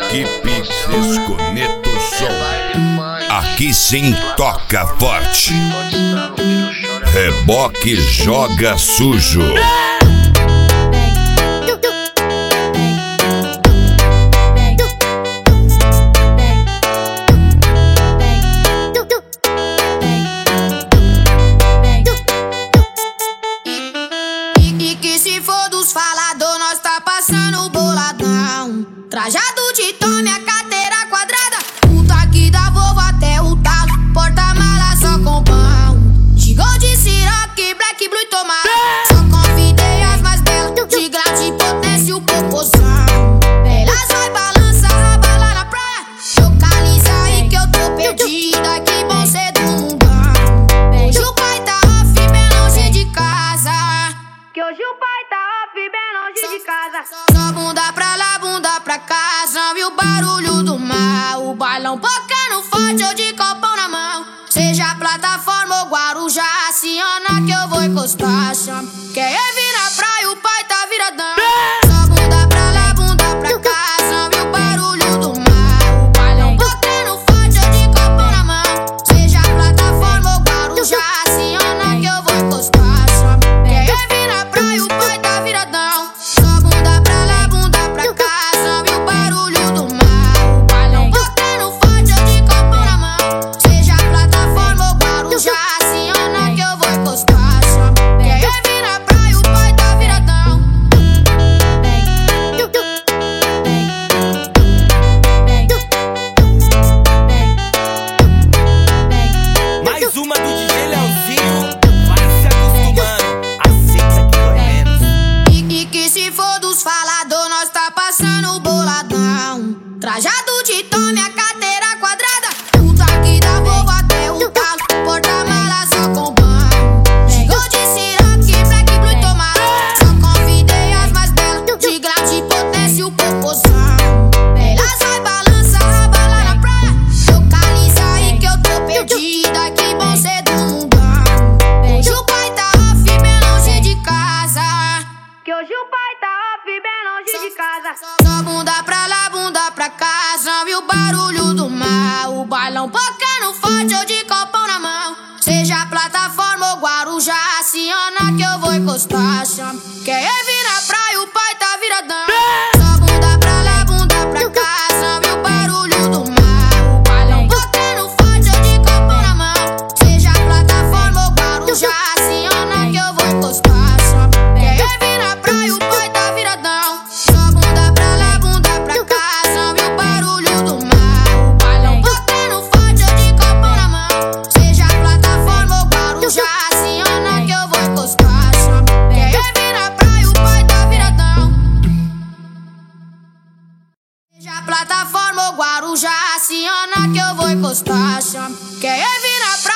Equipe Desconecta o Som. Aqui sim toca forte. Reboque joga sujo. E que se for dos falador, nós tá passando boladão. Trajado de tome, a carteira quadrada. O toque da Volvo até o talo. Porta-mala só com pão. De Gold, Ciroc, Black, Blue e tomate. Só convidei as mais belas. De grande potência o popozão. Elas vai balançar a bala na praia. Localiza aí que eu tô perdida. Que bom ser do mundão. Hoje o pai tá off bem longe de casa. Que hoje o pai tá off bem longe de casa. Só bunda pra lá, bunda pra cá. Só viu o barulho do mar. O bailão bocando forte, eu de copão na mão. Seja plataforma ou Guarujá, aciona que eu vou encostar. Quer vir na praia, o pai tá viradão. Só bunda pra lá, bunda pra cá. Só viu o barulho do mar. O bailão bocando forte, eu de copão na mão. Seja plataforma ou Guarujá, aciona que eu vou encostar. Quer vir na praia, o pai tá viradão. Só bunda pra lá, bunda pra cá. Só viu o barulho do mar. O bailão bocando forte, eu de copão na mão. Seja plataforma ou Guarujá, aciona que eu vou encostar. Quer vir na praia, o pai tá viradão. Mais uma do DJ Leozinho. Vai se acostumando, aceita que dói menos. E que se for dos falador, nós tá passando boladão. Trajado de tome, a carteira quadrada. O toque da Volvo até o talo. Porta-mala só com pão. De Gold, Ciroc, Black, Blue e tomate. Só convidei as mais belas. De grande potência o popozão. Elas vai balançar a bala na praia. Localiza aí que eu tô perdida. Que bom ser do mundão. Hoje o pai tá off bem longe de casa. Que hoje o pai tá off bem longe de casa. Só bunda pra lá, bunda pra cá. Só viu o barulho do mar. O bailão bocando forte, eu de copão na mão. Seja plataforma ou Guarujá, aciona que eu vou encostar. Quer vir na praia, o pai tá viradão. Só bunda pra lá, bunda pra cá. Só viu o barulho do mar. O bailão bocando forte, eu de copão na mão. Seja plataforma ou Guarujá, aciona que eu vou encostar. Quer vir na praia, o pai tá viradão. Só bunda pra lá, bunda pra cá. Só viu o barulho do mar. O bailão bocando forte, eu de copão na mão. Seja plataforma ou Guarujá, aciona que eu vou encostar. Quer vir na praia, o pai tá viradão. Seja plataforma ou Guarujá, aciona que eu vou encostar. Quer vir na praia.